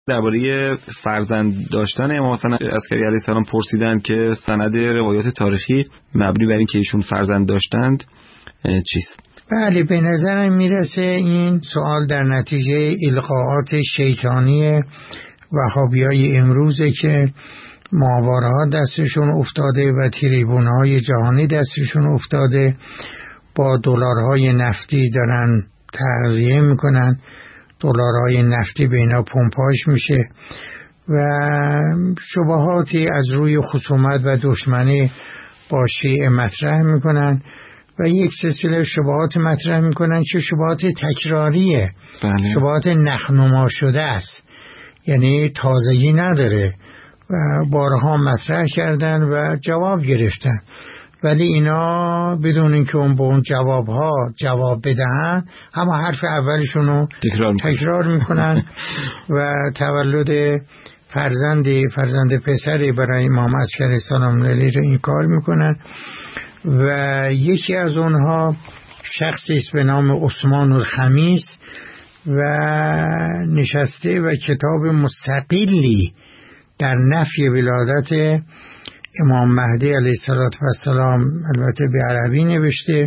درباره فرزند داشتن امام حسن عسکری علیه السلام پرسیدن که سند روایات تاریخی مبنی بر این که ایشون فرزند داشتند چیست؟ بله، به نظرم میرسه این سوال در نتیجه القاءات شیطانی وهابیای امروزه که ماهواره‌ها دستشون افتاده و تریبون‌های جهانی دستشون افتاده، با دلارهای نفتی دارن تغذیه میکنن، دلارهای نفتی به اینا پمپاژ میشه و شبهاتی از روی خصومت و دشمنی با شیعه مطرح میکنن و یک سلسله شبهات مطرح میکنن که شبهات تکراریه. بله. شبهات نخنما شده است، یعنی تازگی نداره و بارها مطرح کردن و جواب گرفتن، ولی اینا بدون اینکه اون به اون جوابها جواب بدهن اما حرف اولشون رو تکرار میکنن و تولد فرزند پسری برای امام عسکری سلام علیه رو این کار میکنن و یکی از اونها شخصی است به نام عثمان الخمیس و نشسته و کتاب مستقلی در نفی ولادت امام مهدی علیه السلام البته به عربی نوشته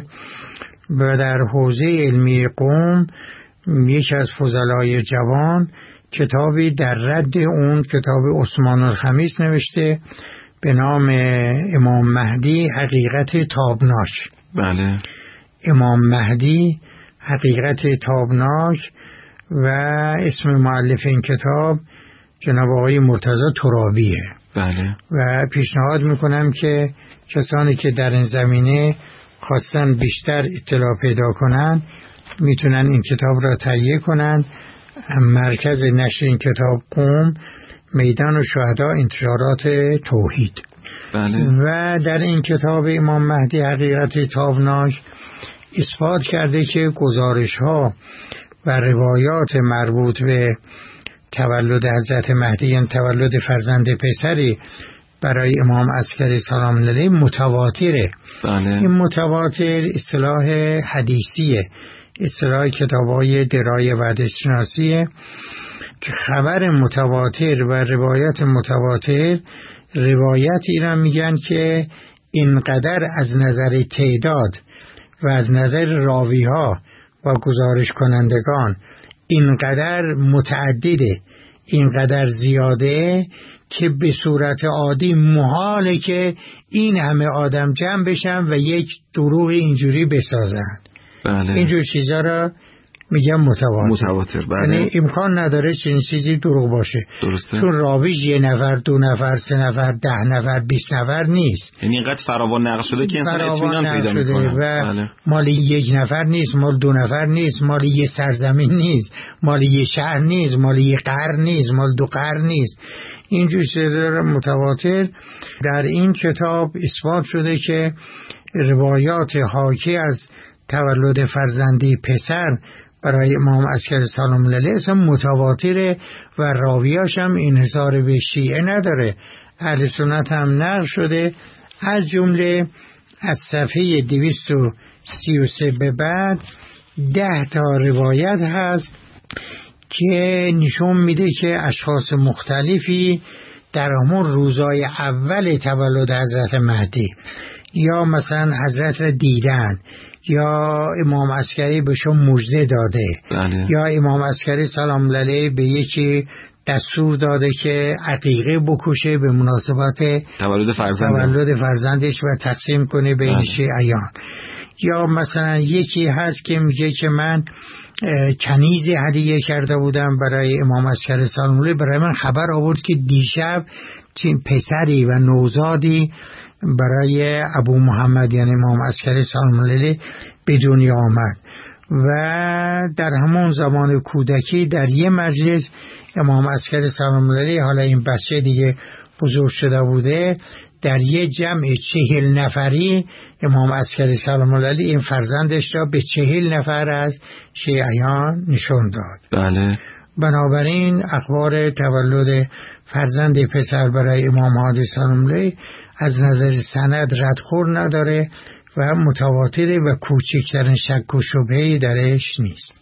و در حوزه علمی قم یکی از فضلای جوان کتابی در رد اون کتاب عثمان الخمیس نوشته به نام امام مهدی حقیقت تابناک. بله. امام مهدی حقیقت تابناک و اسم مؤلف این کتاب جناب آقای مرتضی ترابیه. بله. و پیشنهاد میکنم که کسانی که در این زمینه خواستن بیشتر اطلاع پیدا کنن میتونن این کتاب را تهیه کنن. مرکز نشر این کتاب قم، میدان شهدا انتشارات توحید. بله. و در این کتاب امام مهدی حقیقت تابناک اثبات کرده که گزارش ها و روایات مربوط به تولد حضرت مهدی، یعنی تولد فرزند پسری برای امام عسکری سلام علیه متواتره. بله. این متواتر اصطلاح حدیثیه، اصطلاح کتاب‌های درای وحدت شناسیه که خبر متواتر و روایت متواتر روایتی را میگن که اینقدر از نظر تعداد و از نظر راوی‌ها و گزارش کنندگان اینقدر متعدده، اینقدر زیاده که به صورت عادی محاله که این همه آدم جمع بشن و یک دروغ اینجوری بسازن. بله. اینجور چیزا را میگم متواتر. بله. یعنی امکان نداره چنین چیزی دروغ باشه. درسته. چون راویش 1 نفر، 2 نفر، 3 نفر، 10 نفر، 20 نفر نیست. یعنی اینقدر فراوان نقل شده که انسان اطمینان پیدا میکنه و بله. مال 1 نفر نیست، مال 2 نفر نیست، مال 1 سرزمین نیست، مال 1 شهر نیست، مال 1 قرن نیست، مال 2 قرن نیست. اینجور چیزا متواتر در این کتاب اثبات شده که روایات حاکی از تولد فرزندی پسر برای امام عسکری سلام علیه اصلا متواتره و راویاش هم انحصار به شیعه نداره. اهل سنت هم نقل شده، از جمله از صفحه 233 به بعد 10 تا روایت هست که نشون میده که اشخاص مختلفی در همون روزای اول تولد حضرت مهدی یا مثلا حضرت را دیدن یا امام عسکری بهشون مژده داده. بله. یا امام عسکری سلام علیه به یکی دستور داده که عقیقه بکشه به مناسبت تولد فرزندش و تقسیم کنه بین شیعیان. یا مثلا یکی هست که میگه که من کنیزی هدیه کرده بودم برای امام عسکری سلام علیه، برای من خبر آورد که دیشب پسری و نوزادی برای ابو محمد یعنی امام عسکری سلام علیه به دنیا آمد. و در همون زمان کودکی در یه مجلس امام عسکری سلام علیه، حالا این بچه دیگه بزرگ شده بوده، در یه جمع 40 نفری امام عسکری سلام علیه این فرزندش را به 40 نفر از شیعیان نشون داد. بله. بنابراین اخبار تولد فرزند پسر برای امام هادی سلام علیه از نظر سند ردخور نداره و متواتره و کوچکترین شک و شبهه‌ای درش نیست.